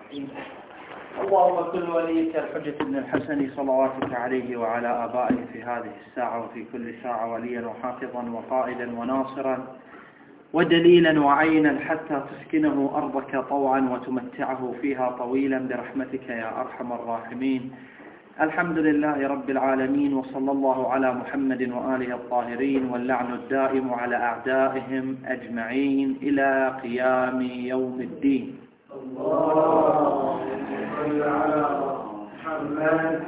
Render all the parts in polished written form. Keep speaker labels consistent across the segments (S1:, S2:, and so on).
S1: اللهم كل وليك الحجة بن الحسن صلواتك عليه وعلى آبائه في هذه الساعة وفي كل ساعة وليا وحافظا وقائدا وناصرا ودليلا وعينا حتى تسكنه أرضك طوعا وتمتعه فيها طويلا برحمتك يا أرحم الراحمين. الحمد لله رب العالمين، وصلى الله على محمد وآله الطاهرين، واللعن الدائم على أعدائهم أجمعين إلى قيام يوم الدين. اللهم صل على محمد.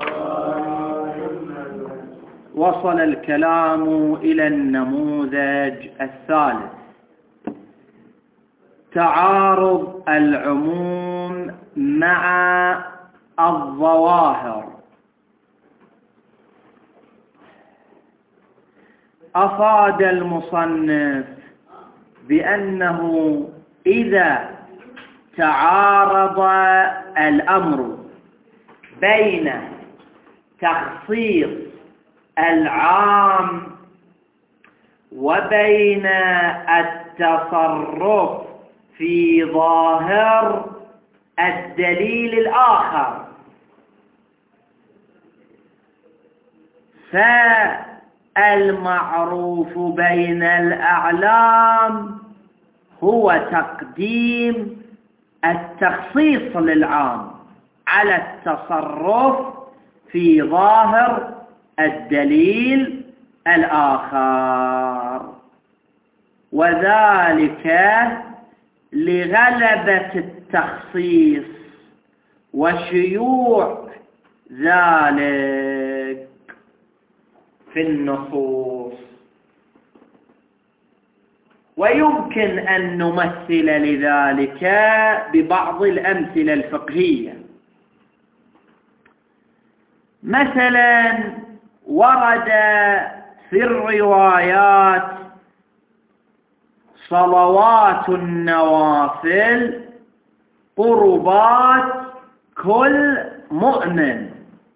S1: وصل الكلام إلى النموذج الثالث، تعارض العموم مع الظواهر. أفاد المصنف بأنه إذا تعارض الأمر بين تخصيص العام وبين التصرف في ظاهر الدليل الآخر، فالمعروف بين الأعلام هو تقديم التخصيص للعام على التصرف في ظاهر الدليل الآخر، وذلك لغلبة التخصيص وشيوع ذلك في النصوص. ويمكن أن نمثل لذلك ببعض الأمثلة الفقهية. مثلا ورد في الروايات صلوات النوافل قربات كل مؤمن،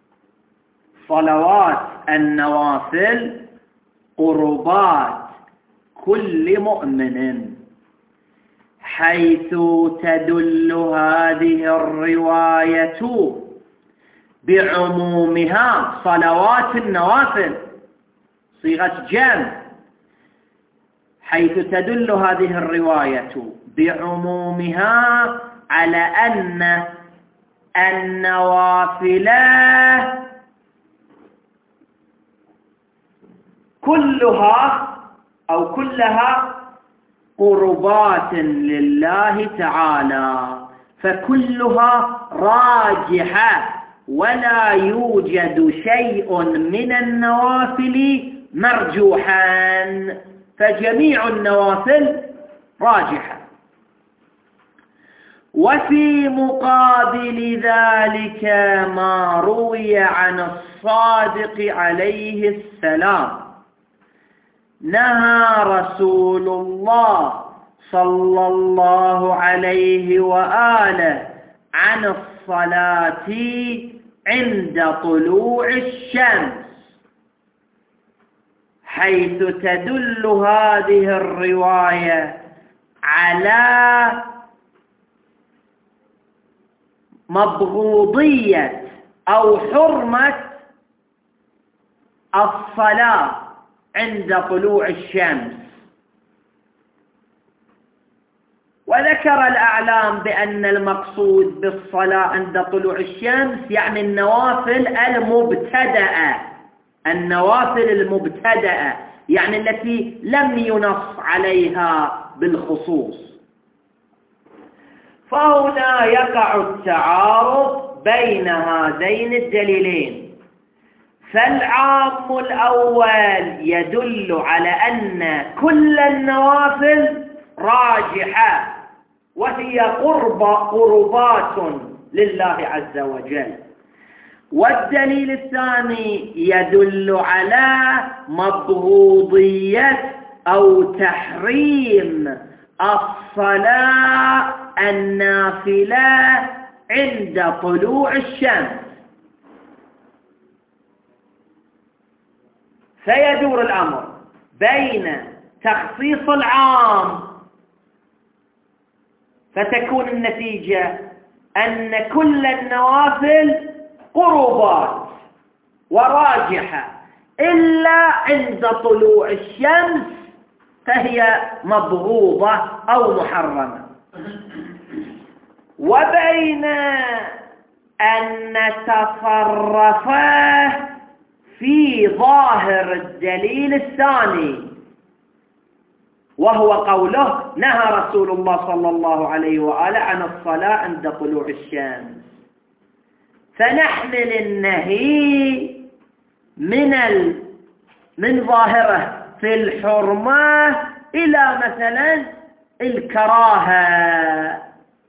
S1: صلوات النوافل قربات كل مؤمن، حيث تدل هذه الرواية بعمومها، صلوات النوافل صيغة جمع، حيث تدل هذه الرواية بعمومها على أن النوافل كلها قربات لله تعالى، فكلها راجحة، ولا يوجد شيء من النوافل مرجوحا، فجميع النوافل راجحة. وفي مقابل ذلك ما روي عن الصادق عليه السلام، نهى رسول الله صلى الله عليه وآله عن الصلاة عند طلوع الشمس، حيث تدل هذه الرواية على مبغوضية أو حرمة الصلاة عند طلوع الشمس. وذكر الأعلام بأن المقصود بالصلاة عند طلوع الشمس يعني النوافل المبتدأة، يعني التي لم ينص عليها بالخصوص. فهنا يقع التعارض بين هذين الدليلين، فالعام الأول يدل على أن كل النوافل راجحة وهي قربات لله عز وجل، والدليل الثاني يدل على مبغوضية أو تحريم الصلاة النافلة عند طلوع الشمس. فيدور الأمر بين تخصيص العام فتكون النتيجة
S2: أن كل النوافل قربات وراجحة إلا عند طلوع الشمس فهي مبغوضة أو محرمة. وبين أن نتصرف في ظاهر الدليل الثاني وهو قوله نهى رسول الله صلى الله عليه وآله عن الصلاة عند طلوع الشمس، فنحمل النهي من ظاهره في الحرمة إلى مثلا الكراهة.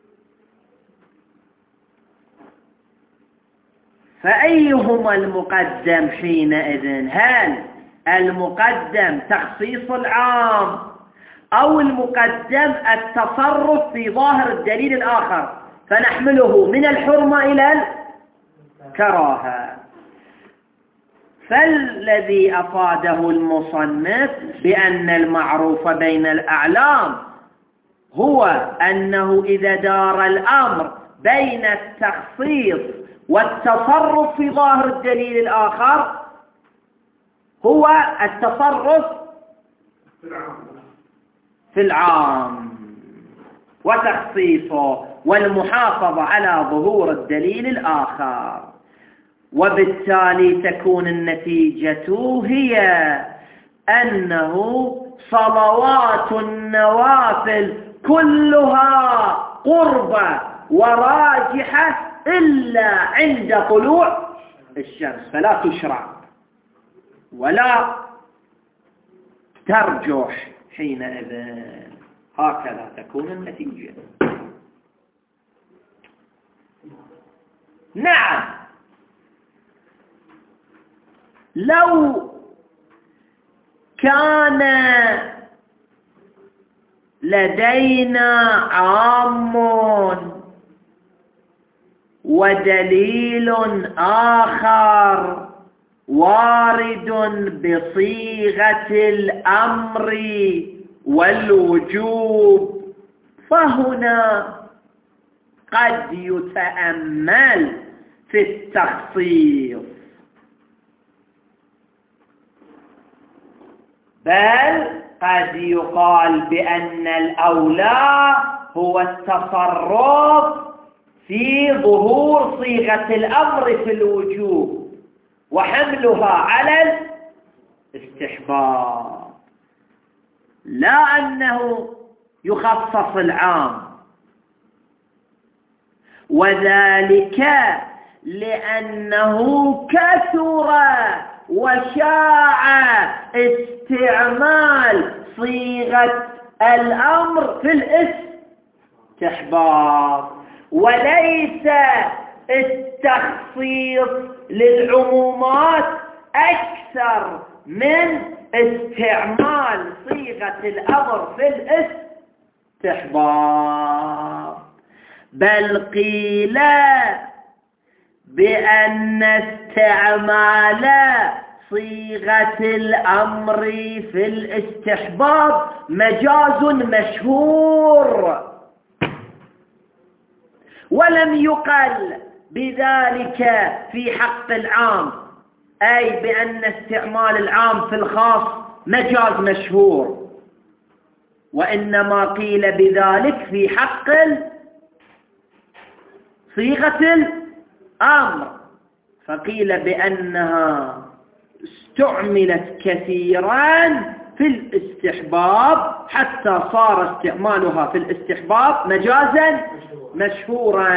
S2: فأيهما المقدم حينئذ؟ هل المقدم تخصيص العام أو المقدم التصرف في ظاهر الدليل الآخر فنحمله من الحرمة إلى الكراهة؟ فالذي أفاده المصنف بأن المعروف بين الأعلام هو أنه إذا دار الأمر بين التخصيص والتصرف في ظاهر الدليل الآخر هو التصرف في العام وتخصيصه والمحافظة على ظهور الدليل الآخر، وبالتالي تكون النتيجة هي أنه صلوات النوافل كلها قربة وراجحة إلا عند طلوع الشمس، فلا تشرع ولا ترجح حينئذ. هكذا تكون النتيجة. نعم، لو كان لدينا عام ودليل آخر وارد بصيغة الأمر والوجوب فهنا قد يتأمل في التخصيص، بل قد يقال بأن الأولى هو التصرف في ظهور صيغة الأمر في الوجوب وحملها على الاستحباب، لا أنه يخصص العام، وذلك لأنه كثر وشاع استعمال صيغة الأمر في الاستحباب، وليس التخصيص للعمومات أكثر من استعمال صيغة الأمر في الاستحباب، بل قيل بأن استعمال صيغة الأمر في الاستحباب مجاز مشهور، ولم يقل بذلك في حق العام، أي بأن استعمال العام في الخاص مجاز مشهور، وإنما قيل بذلك في حق صيغة الأمر، فقيل بأنها استعملت كثيرا في الاستحباب حتى صار استعمالها في الاستحباب مجازا مشهورا،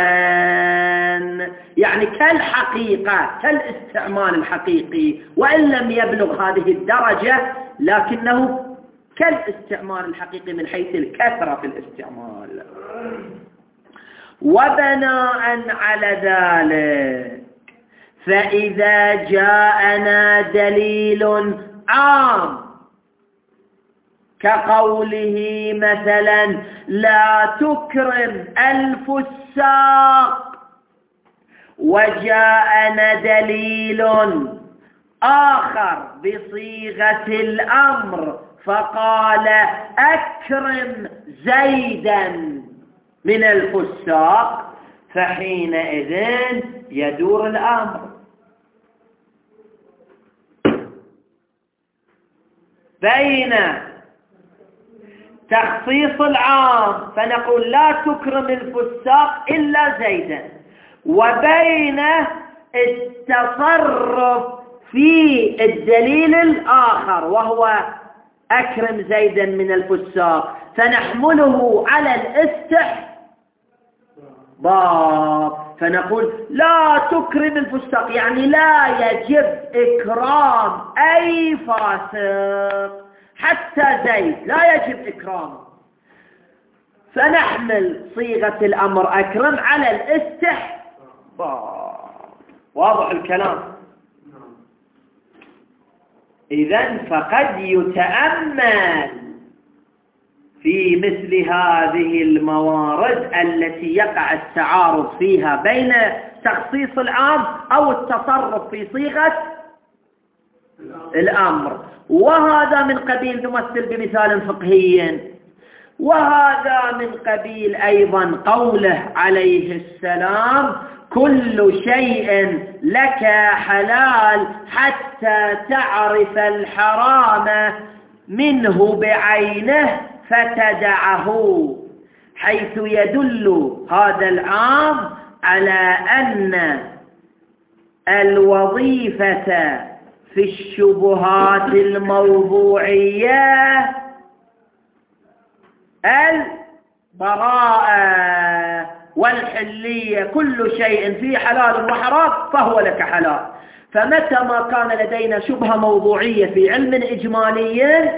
S2: يعني كالحقيقة كالاستعمال الحقيقي، وإن لم يبلغ هذه الدرجة لكنه كالاستعمال الحقيقي من حيث الكثرة في الاستعمال. وبناء على ذلك فإذا جاءنا دليل عام كقوله مثلا لا تكرم الفساق، وجاءنا دليل آخر بصيغة الأمر فقال أكرم زيدا من الفساق، فحينئذ يدور الأمر. بين تخصيص العام فنقول لا تكرم الفساق إلا زيدا، وبين التصرف في الدليل الآخر وهو أكرم زيدا من الفساق فنحمله على الاستحباب، فنقول لا تكرم الفساق يعني لا يجب إكرام أي فاسق، حتى زيد لا يجب إكرامه، فنحمل صيغة الأمر أكرم على الاستحباب. واضح الكلام؟ إذن فقد يتأمل في مثل هذه الموارد التي يقع التعارض فيها بين تخصيص العام أو التصرف في صيغة الأمر، وهذا من قبيل نمثل بمثال فقهي، وهذا من قبيل أيضا قوله عليه السلام كل شيء لك حلال حتى تعرف الحرام منه بعينه فتدعه، حيث يدل هذا العام على أن الوظيفة في الشبهات الموضوعية البراءة والحلية، كل شيء فيه حلال وحرام فهو لك حلال. فمتى ما كان لدينا شبهة موضوعية في علم إجمالي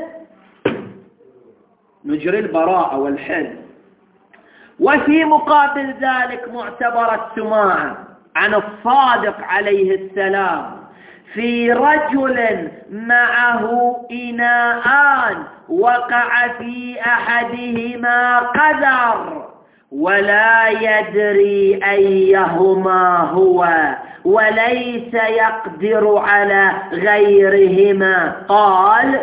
S2: نجري البراءة والحل. وفي مقابل ذلك معتبر السماع عن الصادق عليه السلام في رجل معه إناءان وقع في أحدهما قدر ولا يدري أيهما هو وليس يقدر على غيرهما، قال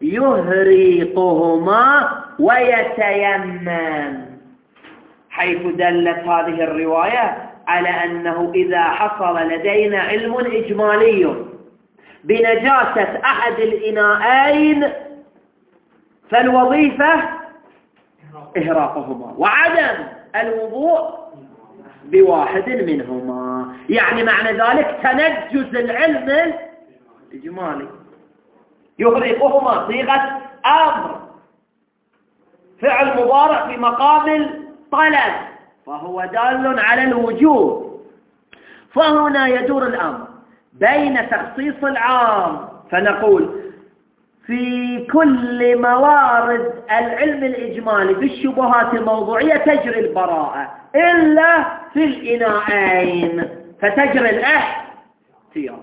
S2: يهريقهما ويتيمم، حيث دلت هذه الرواية على أنه إذا حصل لدينا علم إجمالي بنجاسة أحد الإناءين فالوظيفة إهراقهما وعدم الوضوء بواحد منهما، يعني معنى ذلك تنجز العلم الإجمالي. يهرقهما صيغة أمر، فعل مضارع في مقام الطلب، فهو دال على الوجوب. فهنا يدور الأمر بين تخصيص العام فنقول في كل موارد العلم الإجمالي في الشبهات الموضوعية تجري البراءة إلا في الإناءين فتجري الاحتياط،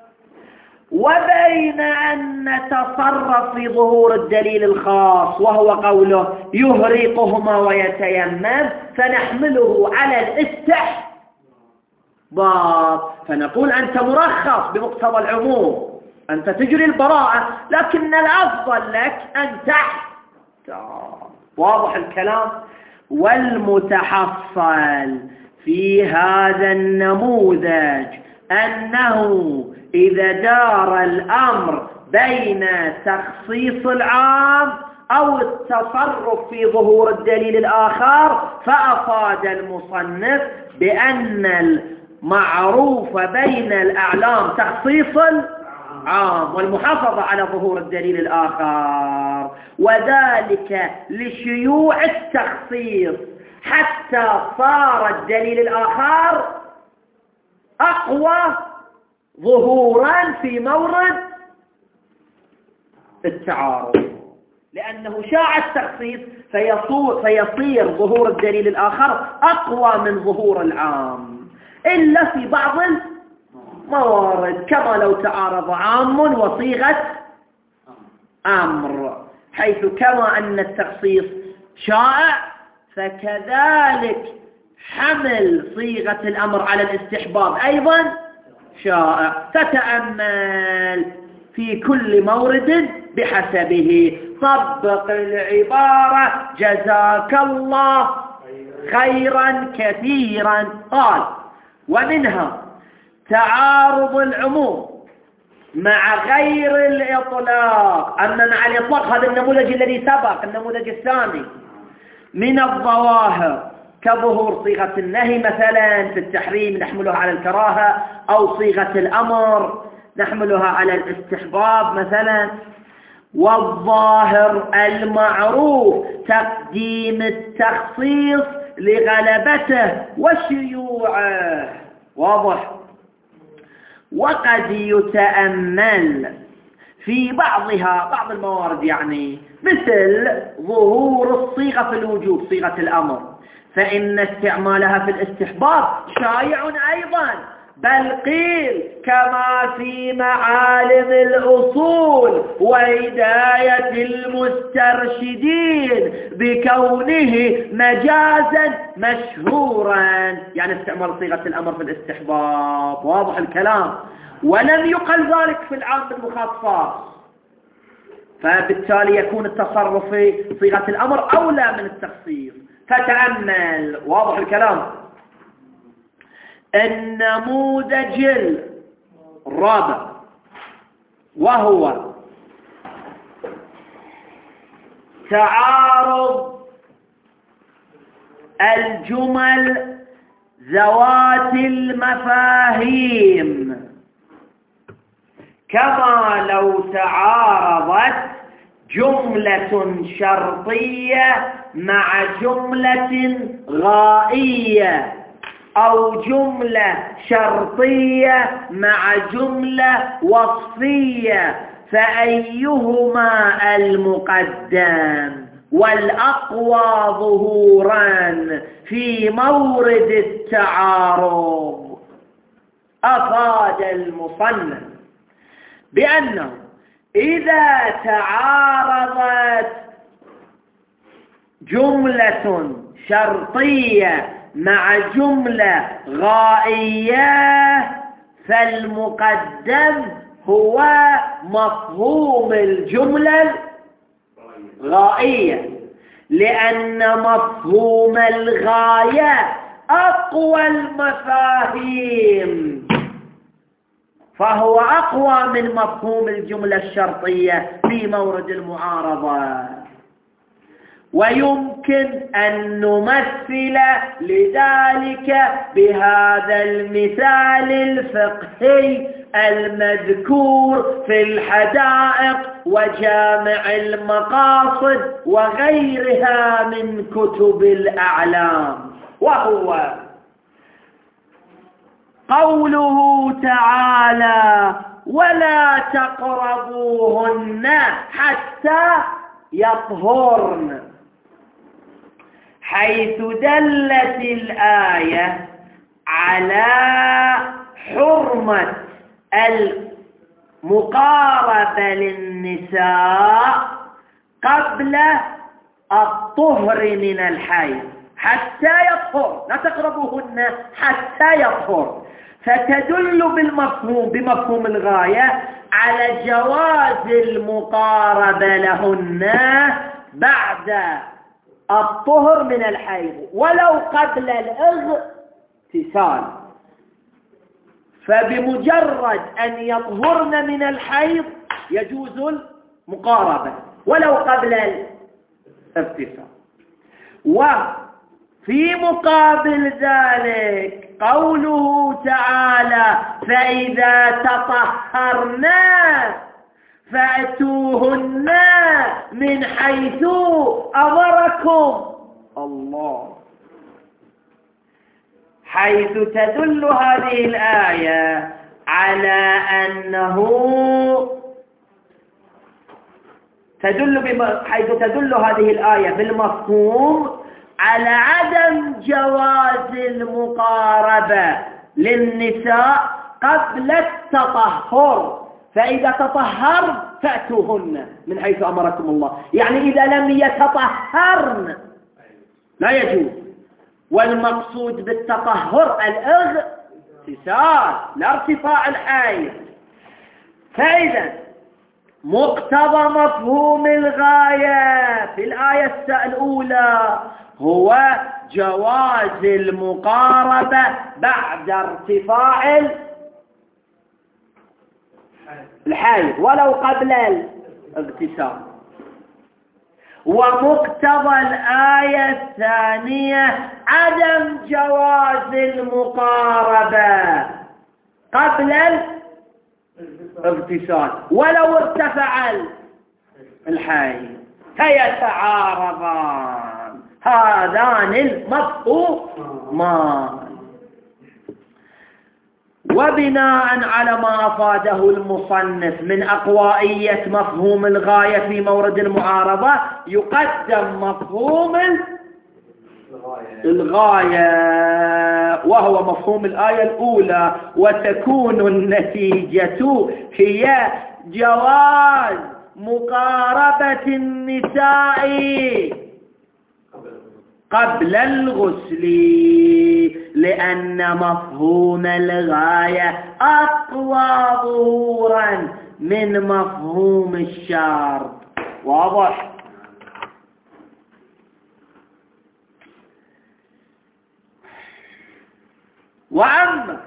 S2: وبين أن نتصرف في ظهور الدليل الخاص وهو قوله يهريقهما ويتيمم فنحمله على الاستحباب، فنقول أنت مرخص بمقتضى العموم، أنت تجري البراءة لكن الأفضل لك أن تحتاط. واضح الكلام؟ والمتحصل في هذا النموذج أنه إذا دار الأمر بين تخصيص العام أو التصرف في ظهور الدليل الآخر، فأفاد المصنف بأن المعروف بين الأعلام تخصيص العام والمحافظة على ظهور الدليل الآخر، وذلك لشيوع التخصيص حتى صار الدليل الآخر أقوى ظهورا في مورد التعارض، لأنه شاع التخصيص فيصير ظهور الدليل الآخر أقوى من ظهور العام، إلا في بعض الموارد كما لو تعارض عام وصيغة أمر، حيث كما أن التخصيص شائع فكذلك حمل صيغة الأمر على الاستحباب أيضا شائع. فتأمل في كل مورد بحسبه، طبق العبارة جزاك الله خيرا كثيرا. قال ومنها تعارض العموم مع غير الإطلاق. أما مع الإطلاق هذا النموذج الذي سبق، النموذج الثاني، من الظواهر كظهور صيغة النهي مثلا في التحريم نحملها على الكراهة، أو صيغة الأمر نحملها على الاستحباب مثلا. والظاهر المعروف تقديم التخصيص لغلبته وشيوعه. واضح. وقد يتأمل في بعض الموارد، يعني مثل ظهور الصيغة في الوجوب، صيغة الأمر، فإن استعمالها في الاستحباب شائع أيضا، بل قيل كما في معالم الأصول وهداية المسترشدين بكونه مجازا مشهورا، يعني استعمال صيغة الأمر في الاستحباب. واضح الكلام. ولم يقل ذلك في العام بالمخاطفات، فبالتالي يكون التصرف في صيغة الأمر أولى من التخصيص. فتأمل. واضح الكلام. النموذج الرابع وهو تعارض الجمل ذوات المفاهيم، كما لو تعارضت جملة شرطية مع جملة غائية، أو جملة شرطية مع جملة وصفية، فأيهما المقدم والأقوى ظهورا في مورد التعارض؟ أفاد المصنف بأنه إذا تعارضت جملة شرطية مع جملة غائية فالمقدم هو مفهوم الجملة الغائية، لأن مفهوم الغاية أقوى المفاهيم، فهو أقوى من مفهوم الجملة الشرطية في مورد المعارضة. ويمكن أن نمثل لذلك بهذا المثال الفقهي المذكور في الحدائق وجامع المقاصد وغيرها من كتب الأعلام، وهو قوله تعالى: ولا تقربوهن حتى يطهرن، حيث دلت الآية على حرمة المقاربة للنساء قبل الطهر من الحيض حتى يطهر، لا تقربوهن حتى يطهر، فتدل بمفهوم الغاية على جواز المقاربة لهن بعد الطهر من الحيض ولو قبل الاغتسال، فبمجرد أن يطهرن من الحيض يجوز المقاربة ولو قبل الاغتسال. وفي مقابل ذلك قوله تعالى: فإذا تطهرنا فأتوهن من حيث أمركم الله، حيث تدل هذه الآية على أنه حيث تدل هذه الآية بالمفهوم على عدم جواز المقاربة للنساء قبل التطهر، فإذا تطهرن فأتوهن من حيث أمركم الله، يعني إذا لم يتطهرن لا يجوز. والمقصود بالتطهر الاغتسال لا ارتفاع الحيض. فإذا مقتضى مفهوم الغاية في الآية الأولى هو جواز المقاربة بعد ارتفاع الحيض ولو قبل الاغتسال، ومقتضى الآية الثانية عدم جواز المقاربة قبل الاغتسال ولو ارتفع الحيض، فيتعارضان هذان المفهومان. وبناء على ما أفاده المصنف من أقوائية مفهوم الغاية في مورد المعارضة، يقدم مفهوم الغاية وهو مفهوم الآية الأولى، وتكون النتيجة هي جواز مقاربة النساء قبل الغسل، لأن مفهوم الغاية أقوى ظهورا من مفهوم الشرط. واضح؟ وأما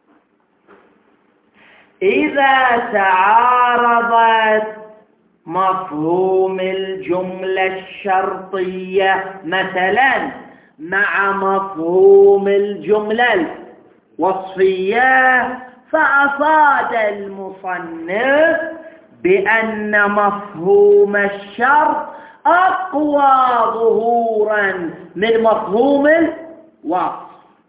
S2: إذا تعارضت مفهوم الجملة الشرطية مثلا مع مفهوم الجملة الوصفية، فأفاد المصنف بأن مفهوم الشرط أقوى ظهورا من مفهوم الوصف،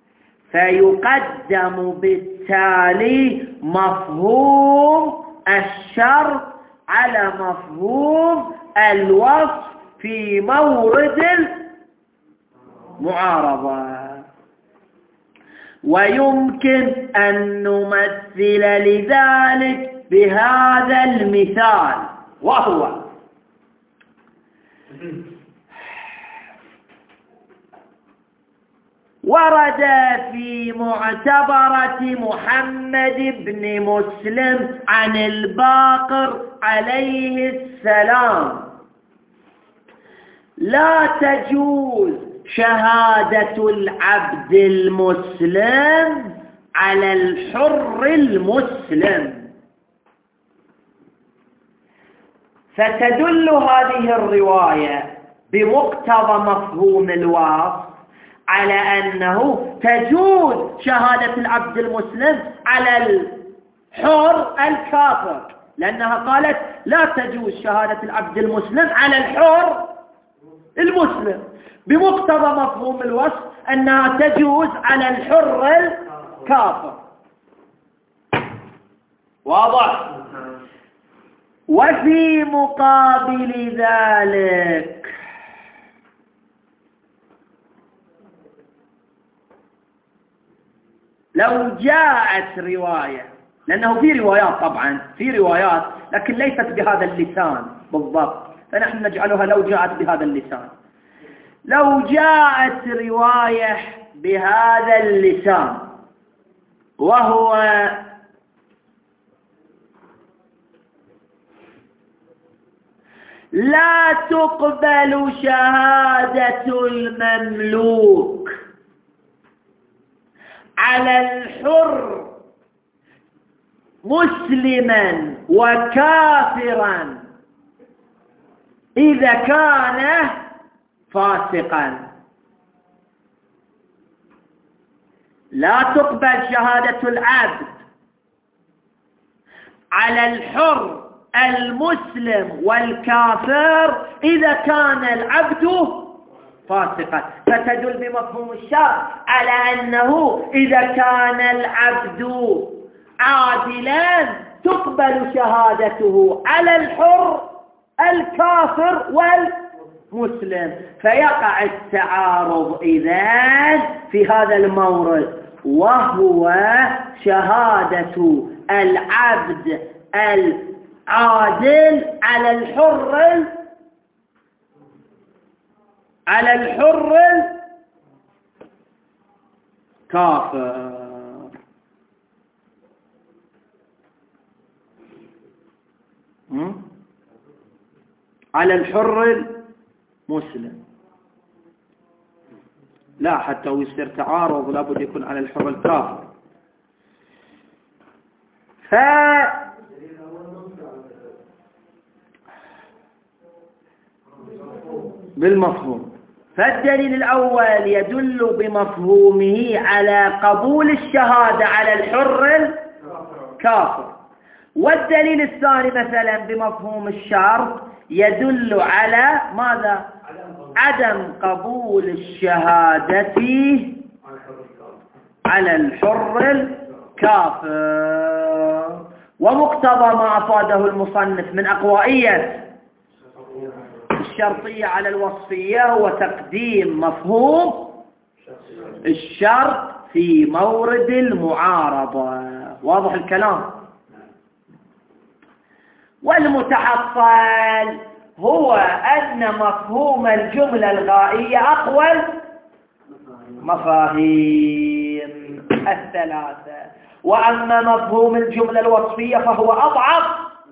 S2: فيقدم بالتالي مفهوم الشرط على مفهوم الوصف في مورد المعارضة. ويمكن أن نمثل لذلك بهذا المثال، وهو ورد في معتبرة محمد بن مسلم عن الباقر عليه السلام: لا تجوز شهادة العبد المسلم على الحر المسلم. فتدل هذه الرواية بمقتضى مفهوم الوصف على أنه تجوز شهادة العبد المسلم على الحر الكافر، لأنها قالت لا تجوز شهادة العبد المسلم على الحر المسلم، بمقتضى مفهوم الوصف أنها تجوز على الحر الكافر. واضح؟ وفي مقابل ذلك لو جاءت رواية، لأنه في روايات طبعا في روايات لكن ليست بهذا اللسان بالضبط، فنحن نجعلها لو جاءت بهذا اللسان. لو جاءت رواية بهذا اللسان وهو لا تقبل شهادة المملوك على الحر مسلما وكافرا إذا كان فاسقا، لا تقبل شهادة العبد على الحر المسلم والكافر إذا كان العبد فاسقا، فتدل بمفهوم الشرع على أنه إذا كان العبد عادلا تقبل شهادته على الحر الكافر والمسلم، فيقع التعارض إذن في هذا المورد، وهو شهادة العبد العادل على الحر الكافر. على الحر المسلم. لا، حتى يصير تعارض لابد يكون على الحر الكافر. بالمفهوم. فالدليل الأول يدل بمفهومه على قبول الشهادة على الحر الكافر، والدليل الثاني مثلا بمفهوم الشرط يدل على ماذا؟ عدم قبول الشهادة على الحر الكافر. ومقتضى ما أفاده المصنف من أقوائية الشرطية على الوصفية هو تقديم مفهوم الشرط في مورد المعارضة. واضح الكلام؟ والمتحصل هو أن مفهوم الجملة الغائية أقوى مفاهيم الثلاثة، وأما مفهوم الجملة الوصفية فهو أضعف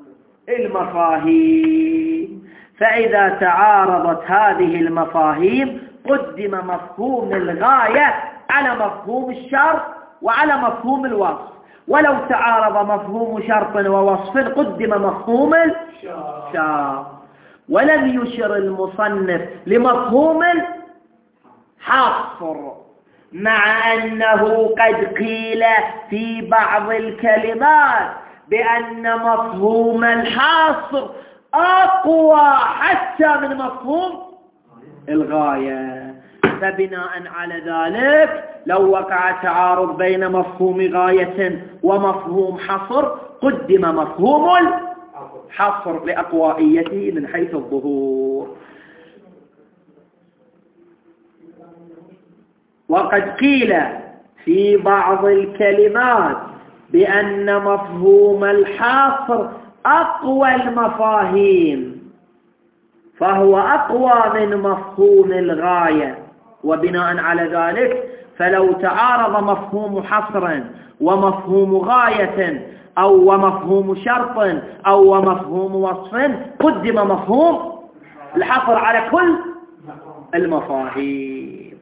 S2: المفاهيم. فإذا تعارضت هذه المفاهيم قدم مفهوم الغاية على مفهوم الشرط وعلى مفهوم الوصف، ولو تعارض مفهوم شرط ووصف قدم مفهوم الشرط. ولم يشر المصنف لمفهوم الحصر، مع أنه قد قيل في بعض الكلمات بأن مفهوم الحصر أقوى حتى من مفهوم الغاية. فبناء على ذلك لو وقع تعارض بين مفهوم غاية ومفهوم حصر قدم مفهوم الحصر لأقوائيته من حيث الظهور. وقد قيل في بعض الكلمات بأن مفهوم الحصر أقوى المفاهيم، فهو أقوى من مفهوم الغاية. وبناء على ذلك فلو تعارض مفهوم حصر ومفهوم غاية أو ومفهوم شرط أو ومفهوم وصف قدم مفهوم الحصر على كل المفاهيم.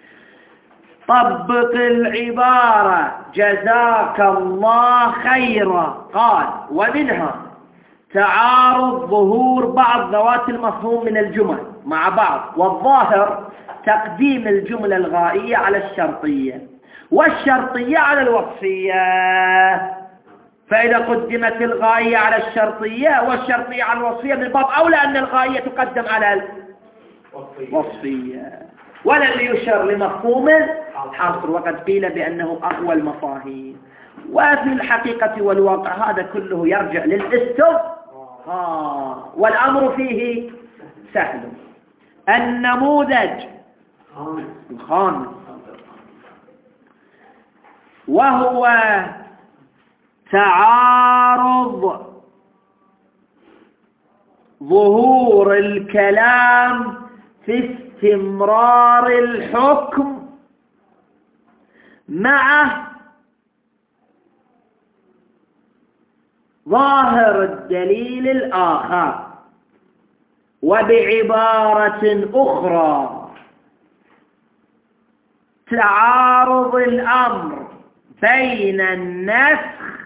S2: طبق العبارة جزاك الله خيرا. قال: ومنها تعارض ظهور بعض ذوات المفهوم من الجمل مع بعض، والظاهر تقديم الجملة الغائية على الشرطية والشرطية على الوصفية. فإذا قدمت الغائية على الشرطية والشرطية على الوصفية من باب أولى أن الغائية تقدم على الوصفية. ولم يشر لمفهوم الحصر، وقد قيل بأنه أقوى المفاهيم. وفي الحقيقة والواقع هذا كله يرجع للاستفهام، والأمر فيه سهل. النموذج الخامس وهو تعارض ظهور الكلام في استمرار الحكم مع ظاهر الدليل الآخر. وبعبارة أخرى تعارض الأمر بين النسخ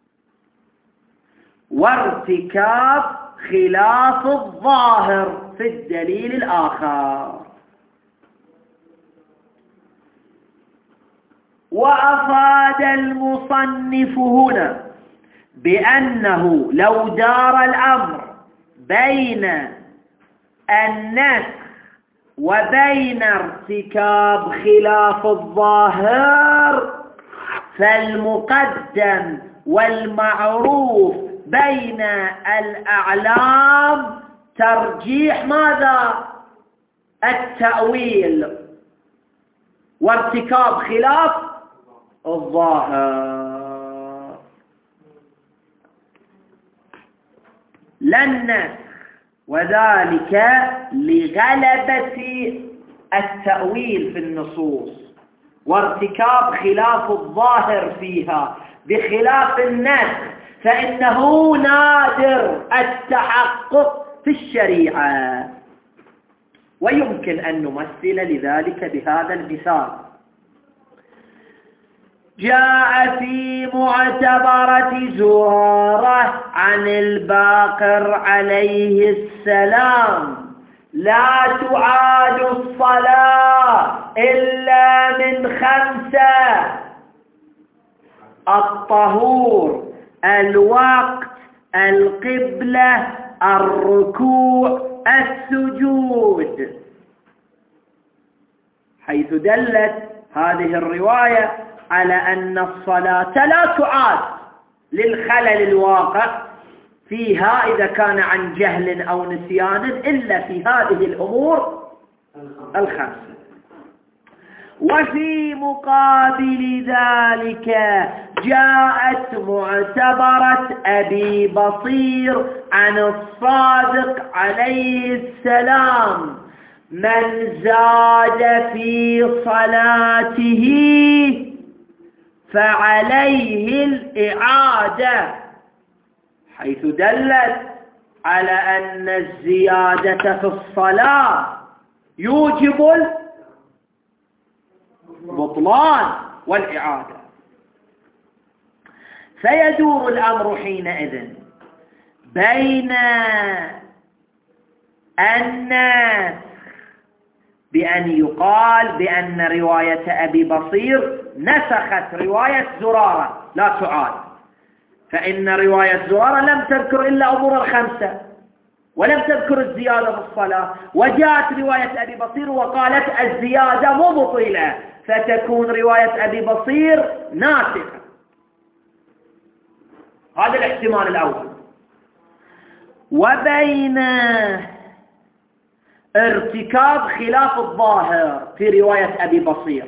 S2: وارتكاب خلاف الظاهر في الدليل الآخر. وأفاد المصنف هنا بأنه لو دار الأمر بين النسخ وبين ارتكاب خلاف الظاهر فالمقدم والمعروف بين الأعلام ترجيح ماذا؟ التأويل وارتكاب خلاف الظاهر، لا النسخ، وذلك لغلبة التأويل في النصوص وارتكاب خلاف الظاهر فيها، بخلاف النسخ فإنه نادر التحقق في الشريعة. ويمكن أن نمثل لذلك بهذا المثال. جاء في معتبرة زرارة عن الباقر عليه السلام: لا تعاد الصلاة إلا من 5: الطهور، الوقت، القبلة، الركوع، السجود. حيث دلت هذه الرواية على أن الصلاة لا تعاد للخلل الواقع فيها إذا كان عن جهل أو نسيان إلا في هذه الأمور 5. وفي مقابل ذلك جاءت معتبرة أبي بصير عن الصادق عليه السلام: من زاد في صلاته فعليه الإعادة، حيث دلت على أن الزيادة في الصلاة يوجب البطلان والإعادة. فيدور الأمر حينئذ بين الناس بأن يقال بأن رواية أبي بصير نسخت رواية زرارة لا تعاد، فإن رواية زرارة لم تذكر إلا أمور 5 ولم تذكر الزيادة في الصلاة، وجاءت رواية أبي بصير وقالت الزيادة مبطلة، فتكون رواية أبي بصير ناسخة. هذا الاحتمال الأول. وبين ارتكاب خلاف الظاهر في رواية أبي بصير،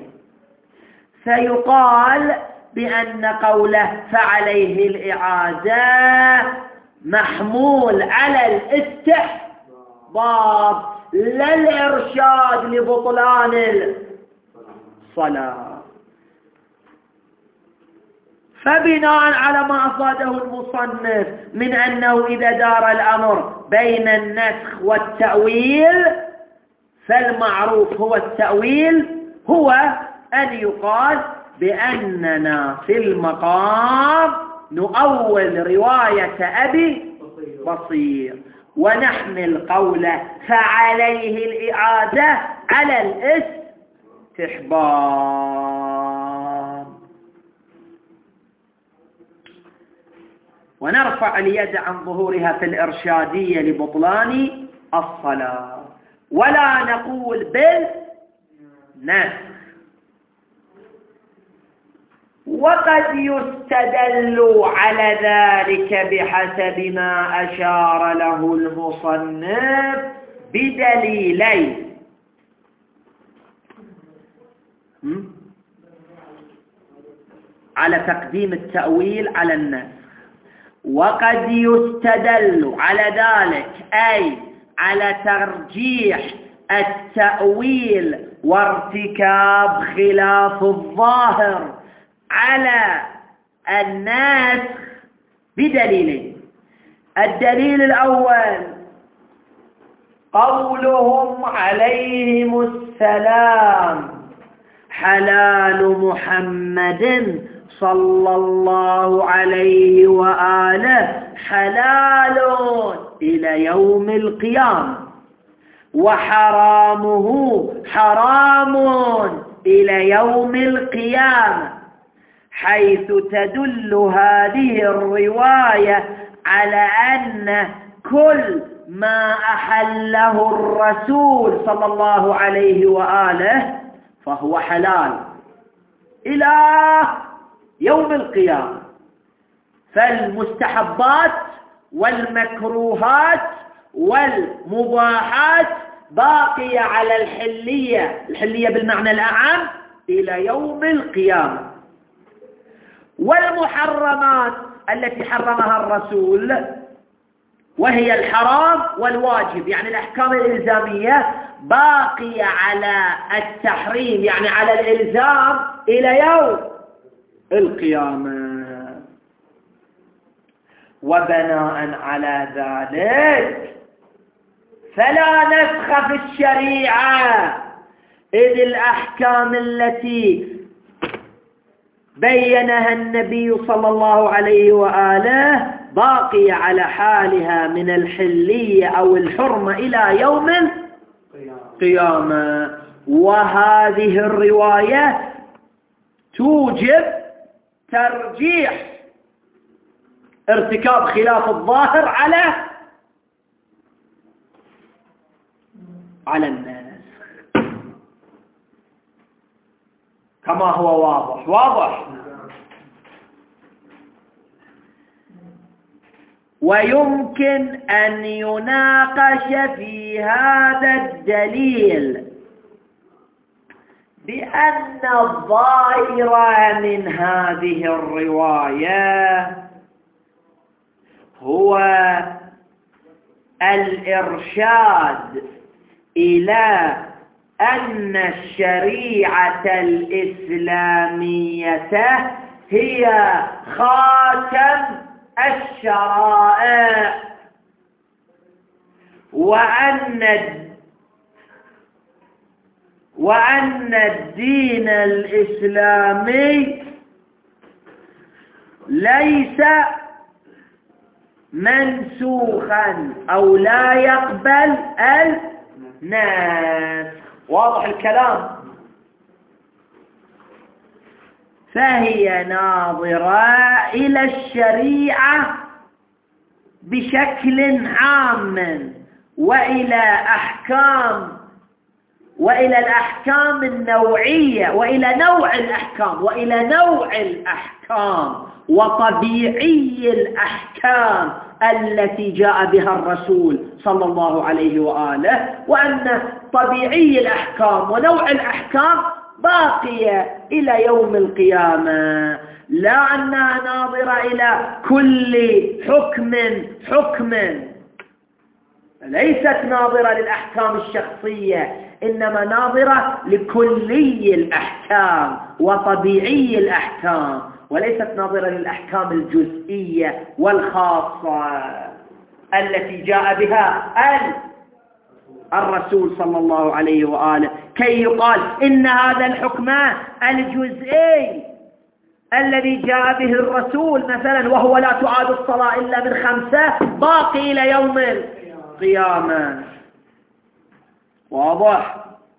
S2: فيقال بأن قوله فعليه الإعادة محمول على الاستحباب لا الإرشاد لبطلان الصلاة. فبناء على ما أفاده المصنف من أنه إذا دار الأمر بين النسخ والتأويل فالمعروف هو التأويل، هو أن يقال بأننا في المقام نؤول رواية أبي بصير ونحمل قوله فعليه الإعادة على الاستحباب، ونرفع اليد عن ظهورها في الإرشادية لبطلان الصلاة، ولا نقول بالنسخ. وقد يستدل على ذلك بحسب ما أشار له المصنف بدليلين: على تقديم التأويل على النسخ. وقد يستدل على ذلك أي على ترجيح التأويل وارتكاب خلاف الظاهر على النسخ بدليلين. الدليل الأول قولهم عليهم السلام: حلال محمد صلى الله عليه وآله حلال إلى يوم القيامة، وحرامه حرام إلى يوم القيامة، حيث تدل هذه الرواية على أن كل ما أحله الرسول صلى الله عليه وآله فهو حلال إلى يوم القيامة. فالمستحبات والمكروهات والمباحات باقية على الحلية بالمعنى الأعم إلى يوم القيامة، والمحرمات التي حرمها الرسول وهي الحرام والواجب يعني الأحكام الإلزامية باقية على التحريم يعني على الإلزام إلى يوم القيامة. وبناء على ذلك فلا نسخ في الشريعة، إذ الأحكام التي بينها النبي صلى الله عليه وآله باقية على حالها من الحلية أو الحرمة إلى يوم القيامة. وهذه الرواية توجب ترجيح ارتكاب خلاف الظاهر على الناس، كما هو واضح. ويمكن أن يناقش في هذا الدليل بأن الظاهر من هذه الرواية هو الإرشاد إلى أن الشريعة الإسلامية هي خاتم الشرائع، وأن الدين الإسلامي ليس منسوخا أو لا يقبل النسخ. واضح الكلام؟ فهي ناظرة إلى الشريعة بشكل عام وإلى الأحكام النوعية، وإلى نوع الأحكام وطبيعي الأحكام التي جاء بها الرسول صلى الله عليه وآله، وأن طبيعي الأحكام ونوع الأحكام باقية إلى يوم القيامة، لا أنها ناظرة إلى كل حكم، ليست ناظرة للأحكام الشخصية، إنما ناظرة لكلي الأحكام وطبيعي الأحكام، وليست ناظرة للأحكام الجزئية والخاصة التي جاء بها الرسول صلى الله عليه وآله، كي يقال إن هذا الحكم الجزئي الذي جاء به الرسول مثلا، وهو لا تعاد الصلاة إلا من 5 باقي إلى يوم القيامة. واضح؟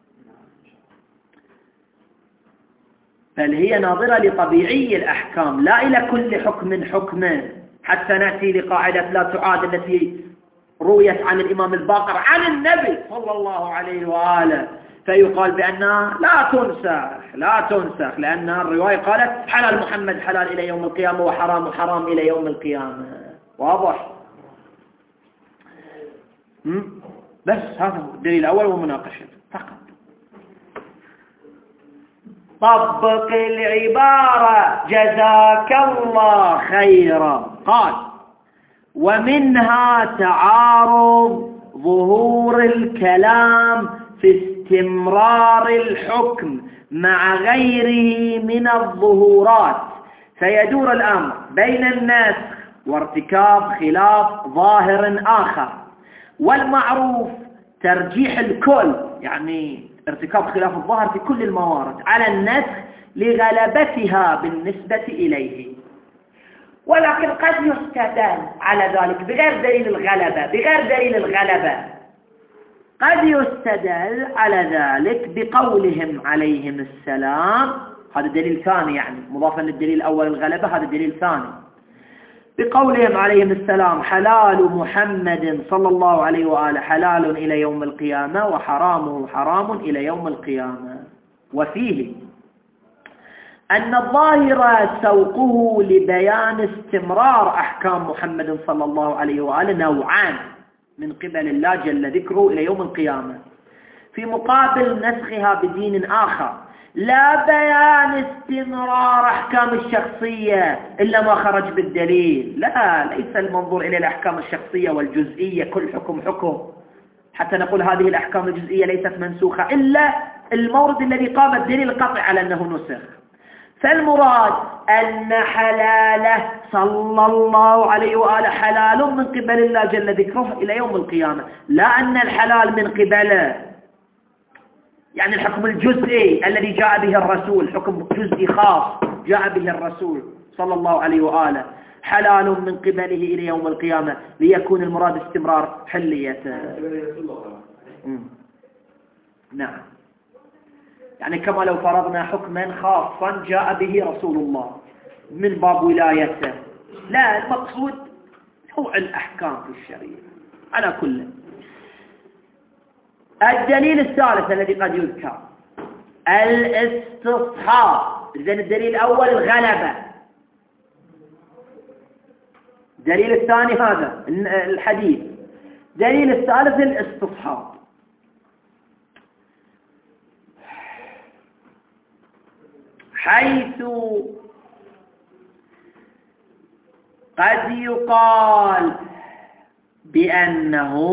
S2: بل هي ناظرة لطبيعي الأحكام لا إلى كل حكم، حتى نأتي لقاعدة لا تعاد التي رويت عن الإمام الباقر عن النبي صلى الله عليه وآله، فيقال بأنها لا تنسخ لأن الرواية قالت حلال محمد حلال إلى يوم القيامة وحرام حرام إلى يوم القيامة. واضح؟ بس هذا هو الدليل الأول ومناقشة فقط. طبق العبارة جزاك الله خيرا. قال: ومنها تعارض ظهور الكلام في استمرار الحكم مع غيره من الظهورات، فيدور الأمر بين النسخ وارتكاب خلاف ظاهر آخر، والمعروف ترجيح الكل، يعني ارتكاب خلاف الظاهر في كل الموارد على النسخ لغلبتها بالنسبة إليه. ولكن قد يستدل على ذلك بغير دليل الغلبة، قد يستدل على ذلك بقولهم عليهم السلام، هذا دليل ثاني يعني مضافا للدليل الأول الغلبة، هذا دليل ثاني، بقولهم عليهم السلام: حلال محمد صلى الله عليه وآله حلال إلى يوم القيامة وحرامه حرام إلى يوم القيامة. وفيه أن الظاهر سوقه لبيان استمرار أحكام محمد صلى الله عليه وآله نوعان من قبل الله جل ذكره إلى يوم القيامة، في مقابل نسخها بدين آخر، لا بيان استمرار أحكام الشخصية إلا ما خرج بالدليل. لا، ليس المنظور إلى الأحكام الشخصية والجزئية كل حكم حتى نقول هذه الأحكام الجزئية ليست منسوخة، إلا المورد الذي قام الدليل القطعي على أنه نسخ. فالمراد أن حلاله صلى الله عليه وآله حلال من قبل الله جل ذكره إلى يوم القيامة، لا أن الحلال من قبله يعني الحكم الجزئي الذي جاء به الرسول، حكم جزئي خاص جاء به الرسول صلى الله عليه وآله حلال من قبله إلى يوم القيامة، ليكون المراد استمرار حليته. نعم، يعني كما لو فرضنا حكما خاصا جاء به رسول الله من باب ولايته، لا، المقصود نوع الأحكام في الشريعة. على كل الدليل الثالث الذي قد يذكر الاستصحاب. إذن الدليل الأول الغلبة، الدليل الثاني هذا الحديث، الدليل الثالث الاستصحاب. حيث قد يقال بأنه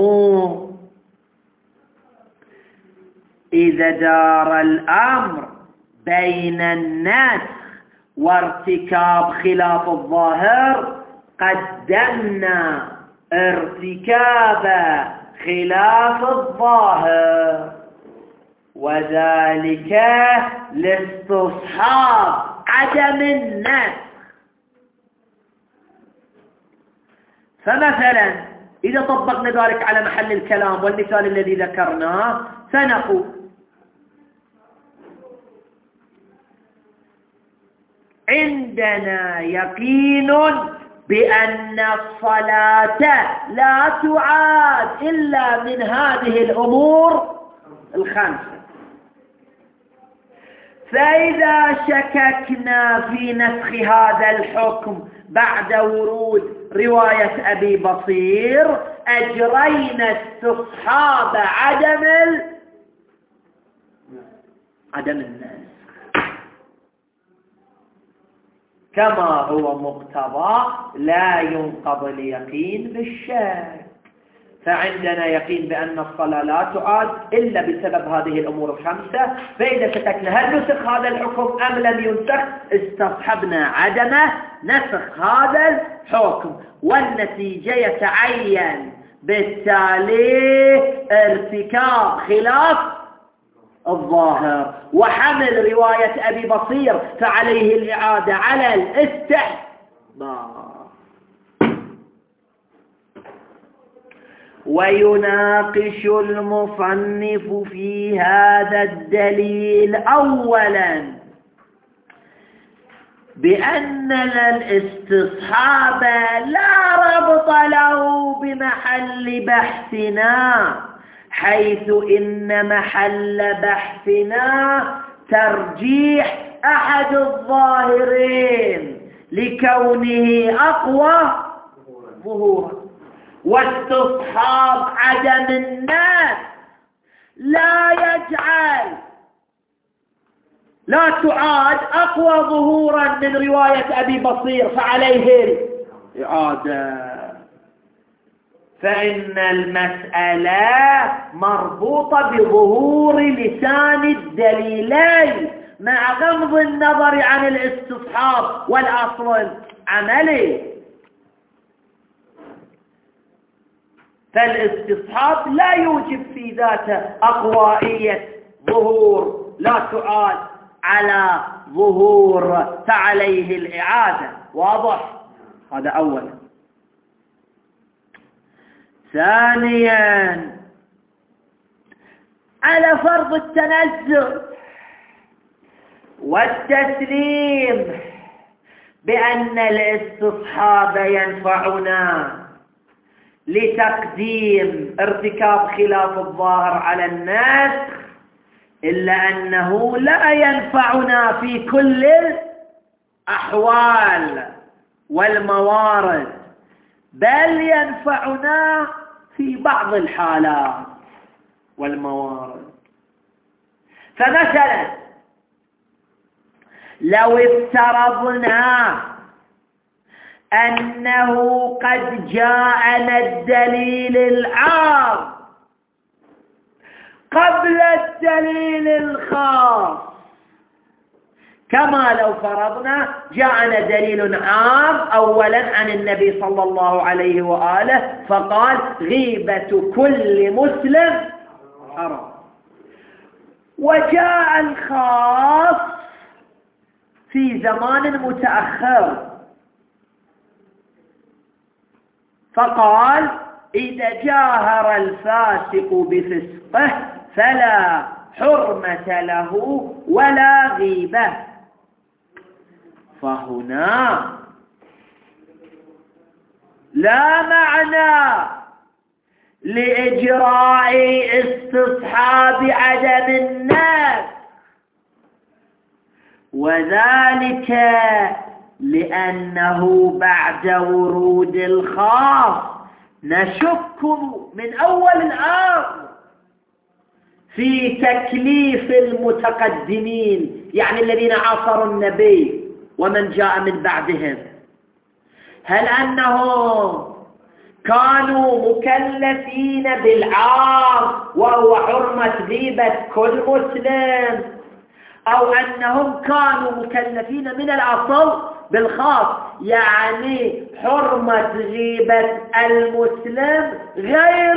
S2: إذا دار الأمر بين النسخ وارتكاب خلاف الظاهر قدمنا ارتكاب خلاف الظاهر، وذلك لاستصحاب عدم النسخ. فمثلا إذا طبقنا ذلك على محل الكلام والمثال الذي ذكرناه فنقول عندنا يقين بأن الصلاة لا تعاد إلا من هذه الأمور الخمسة، فإذا شككنا في نسخ هذا الحكم بعد ورود رواية أبي بصير أجرينا استصحاب عدم النسخ كما هو مقتضى لا ينقض اليقين بالشك. فعندنا يقين بأن الصلاة لا تعاد إلا بسبب هذه الأمور الخمسة، فإذا شككنا هل نسخ هذا الحكم أم لم ينسخ استصحبنا عدم نسخ هذا الحكم، والنتيجة يتعين بالتالي ارتكاب خلاف الظاهر وحمل رواية أبي بصير فعليه الإعادة على الاستحباب. ويناقش المصنف في هذا الدليل أولا بأن الاستصحاب لا ربط له بمحل بحثنا، حيث إن محل بحثنا ترجيح أحد الظاهرين لكونه أقوى ظهورا، واستصحاب عدم الناس لا تعاد أقوى ظهورا من رواية أبي بصير فعليه الإعادة. فإن المسألة مربوطة بظهور لسان الدليلين مع غض النظر عن الاستصحاب والأصل العملي. فالاستصحاب لا يوجب في ذاته أقوائية ظهور لا تعاد على ظهور فعليه الإعادة. واضح؟ هذا أولا. ثانيا على فرض التنزل والتسليم بأن الاستصحاب ينفعنا لتقديم ارتكاب خلاف الظاهر على النسخ، إلا أنه لا ينفعنا في كل الأحوال والموارد، بل ينفعنا في بعض الحالات والموارد. فمثلا لو افترضنا أنه قد جاءنا الدليل العام قبل الدليل الخاص كما لو فرضنا جاءنا دليل عام أولا عن النبي صلى الله عليه وآله فقال غيبة كل مسلم حرام، وجاء الخاص في زمان متأخر فقال إذا جاهر الفاسق بفسقه فلا حرمة له ولا غيبة. فهنا لا معنى لإجراء استصحاب عدم الناس، وذلك لأنه بعد ورود الخاص نشك من أول الأمر في تكليف المتقدمين، يعني الذين عاصروا النبي ومن جاء من بعدهم، هل أنهم كانوا مكلفين بالعام وهو حرمة غيبة كل مسلم، أو أنهم كانوا مكلفين من الأصل بالخاص، يعني حرمة غيبة المسلم غير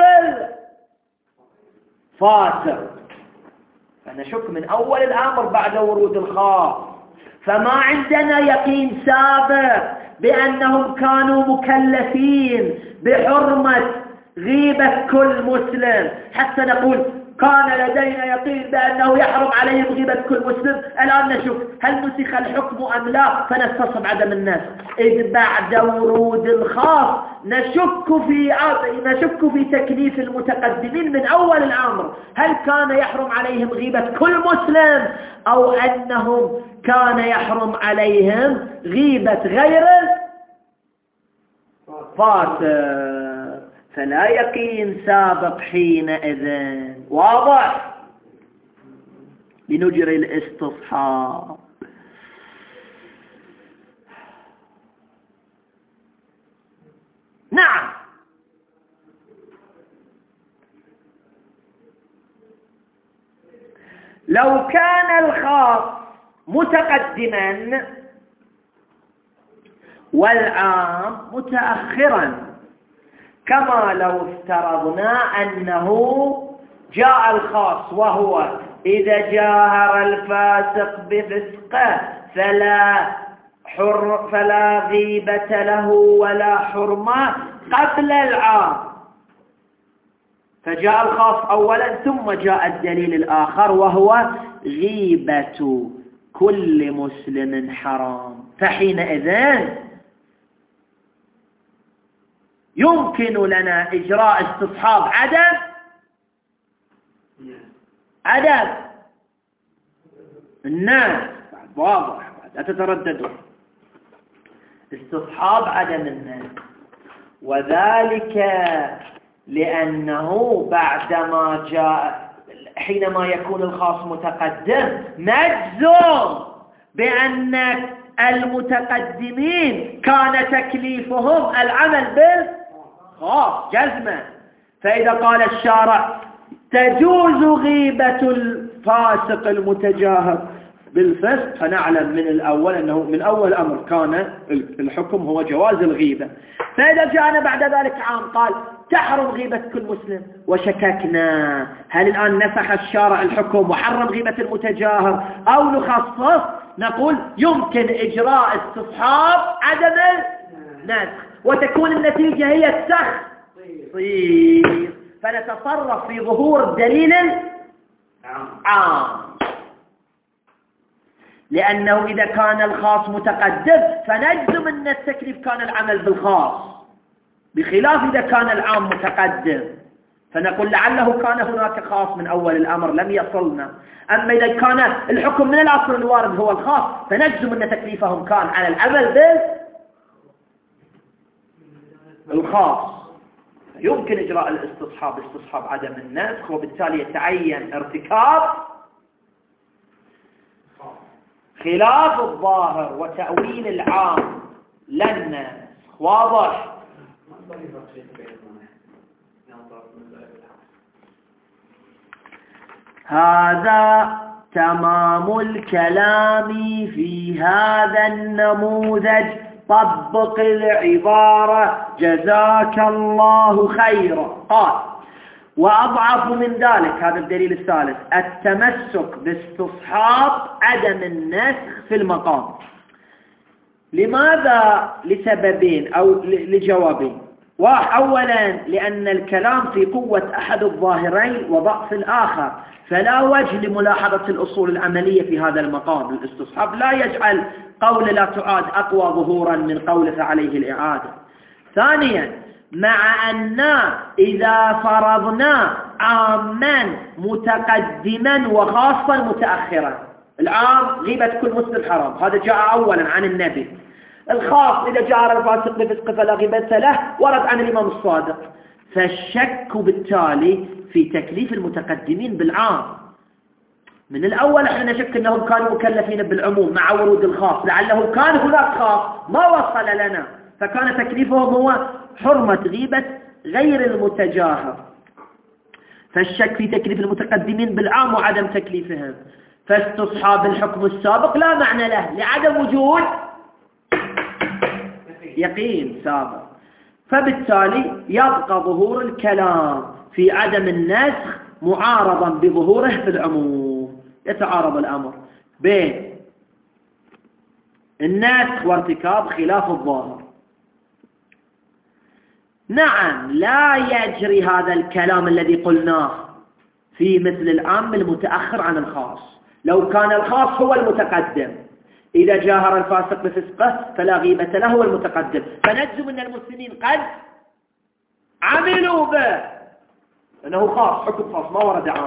S2: الفاسق. فنشك من أول الأمر بعد ورود الخاص، فما عندنا يقين سابق بأنهم كانوا مكلفين بحرمة غيبة كل مسلم حتى نقول كان لدينا يقين بأنه يحرم عليهم غيبة كل مسلم. الآن نشوف هل نسخ الحكم أم لا، فنستصحب عدم النسخ. إذ بعد ورود الخاص نشك في تكليف المتقدمين من أول الأمر، هل كان يحرم عليهم غيبة كل مسلم أو أنهم كان يحرم عليهم غيبة غير فاسق. فلا يقين سابق حينئذ. واضح؟ لنجري الاستصحاب. نعم، لو كان الخاص متقدما والعام متأخرا، كما لو افترضنا أنه جاء الخاص وهو إذا جاهر الفاسق بفسقه فلا غيبة له ولا حرمة قبل العام، فجاء الخاص أولا ثم جاء الدليل الآخر وهو غيبة كل مسلم حرام. فحينئذ يمكن لنا إجراء استصحاب عدم الناس. واضح، لا تترددوا. استصحاب عدم الناس، وذلك لأنه بعدما جاء حينما يكون الخاص متقدم نجزم بأن المتقدمين كان تكليفهم العمل بالخاص جزما. فإذا قال الشارع تجوز غيبة الفاسق المتجاهر بالفسق، فنعلم من الأول أنه من أول أمر كان الحكم هو جواز الغيبة. فإذا جاءنا بعد ذلك عام قال تحرم غيبة كل مسلم، وشككنا هل الآن نسخ الشارع الحكم وحرم غيبة المتجاهر أو نخصص، نقول يمكن إجراء استصحاب عدم النسخ وتكون النتيجة هي التخصيص، فنتصرف في ظهور الدليل العام. لأنه إذا كان الخاص متقدم فنجزم أن التكليف كان العمل بالخاص، بخلاف إذا كان العام متقدم فنقول لعله كان هناك خاص من أول الأمر لم يصلنا. أما إذا كان الحكم من الأصل الوارد هو الخاص فنجزم أن تكليفهم كان على العمل بالخاص. يمكن إجراء الاستصحاب استصحاب عدم النسخ، وبالتالي يتعين ارتكاب خلاف الظاهر وتأويل العام للنسخ. واضح؟ هذا تمام الكلام في هذا النموذج طبق العبارة جزاك الله خيرا. قال: وأضعف من ذلك، هذا الدليل الثالث، التمسك باستصحاب عدم النسخ في المقام. لماذا؟ لسببين أو لجوابين. أولا لأن الكلام في قوة أحد الظاهرين وضعف الآخر، فلا وجه لملاحظة الأصول العملية في هذا المقام. الاستصحاب لا يجعل قول لا تعاد أقوى ظهورا من قول فعليه الإعادة. ثانيا مع أن إذا فرضنا عاما متقدما وخاصا متأخرا، العام غيبة كل مسلم حرام، هذا جاء أولا عن النبي. الخاص إذا جاء الفاسق بفسق فلا غيبة له، ورد عن الإمام الصادق. فالشك بالتالي في تكليف المتقدمين بالعام. من الأول احنا نشك أنهم كانوا مكلفين بالعموم مع ورود الخاص، لعله كان هناك خاص ما وصل لنا، فكان تكليفهم هو حرمة غيبة غير المتجاهر. فالشك في تكليف المتقدمين بالعام وعدم تكليفهم، فاستصحاب الحكم السابق لا معنى له لعدم وجود يقين سابق. فبالتالي يبقى ظهور الكلام في عدم النسخ معارضا بظهوره في العموم. يتعارض الأمر بين النسخ وارتكاب خلاف الظاهر. نعم لا يجري هذا الكلام الذي قلناه في مثل العام المتأخر عن الخاص. لو كان الخاص هو المتقدم، إذا جاهر الفاسق بفسقه فلا غيبة له هو المتقدم، فنجزم أن المسلمين قد عملوا به أنه خاص، حكم خاص ما ورد عام.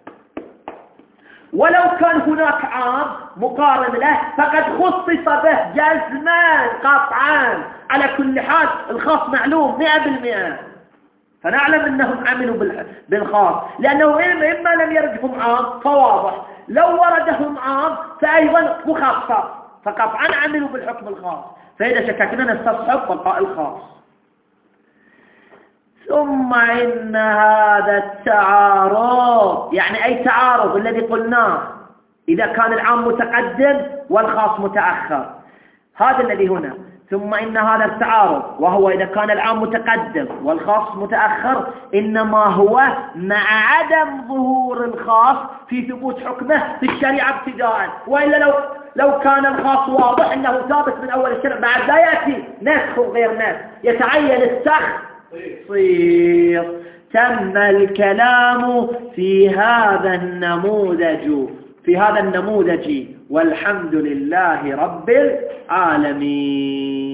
S2: ولو كان هناك عام مقارن له فقد خصص به جزما قطعا. على كل حال الخاص معلوم 100%، فنعلم أنهم عملوا بالخاص، لأنه إما لم يردهم عام فواضح، لو وردهم عام فأيضا مخصص، فقطعا عملوا بالحكم الخاص. فإذا شككنا نستصحب بقاء الخاص. ثم إن هذا التعارض، يعني أي تعارض الذي قلناه إذا كان العام متقدم والخاص متأخر، هذا الذي هنا. ثم إن هذا التعارض وهو إذا كان العام متقدم والخاص متأخر إنما هو مع عدم ظهور الخاص في ثبوت حكمه في الشريعة ابتداء. وإلا لو كان الخاص واضح أنه ثابت من أول الشرع، بعد لا يأتي نسخ غير نسخ، يتعين السخ صير. تم الكلام في هذا النموذج والحمد لله رب العالمين.